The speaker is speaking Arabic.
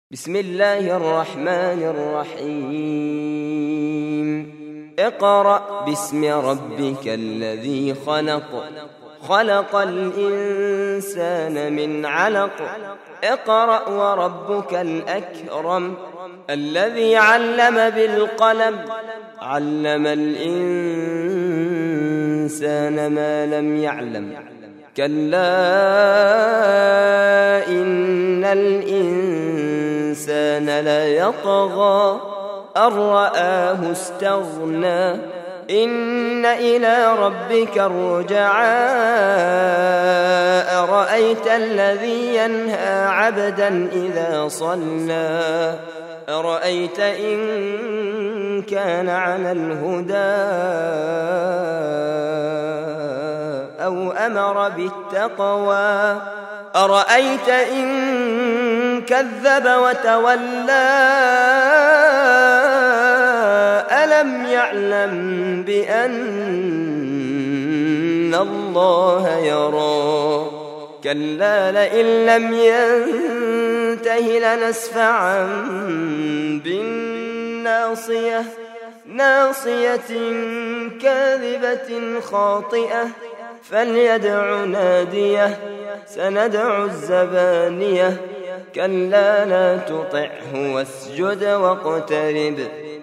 بسم الله الرحمن الرحيم اقرأ باسم ربك الذي خلق خلق الإنسان من علق اقرأ وربك الأكرم الذي علم بالقلم علم الإنسان ما لم يعلم كلا إن الإنسان ليطغى أن رآه استغنى إن إلى ربك الرجعى أرأيت الذي ينهى عبدا إذا صلى أرأيت إن كان على الهدى أو أمر بالتقوى أرأيت إن كذب وتولى ألم يعلم بأن الله يرى كلا لئن لم ينته لنسفعا بالناصية ناصية كاذبة خاطئة فليدع ناديه سندع الزبانية كلا لا تطعه واسجد واقترب